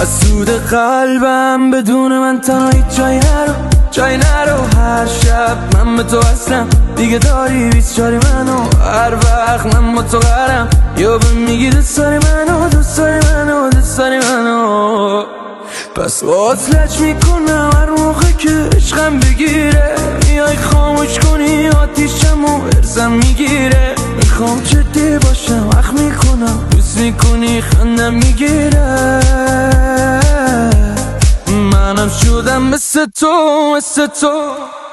از سود قلبم بدون من تنهایی جای نرو هر شب من به تو هستم دیگه داری 24 منو هر وقت من با تو قرم یا به میگی دوست داری منو پس وصلت میکنم هر موقع که عشقم بگیره میای خاموش کنی آتیشمو ارزم میگیره میخوام جدی باشم وقت میکنم دوست میکنی خندم میگیره منم شدم مثل تو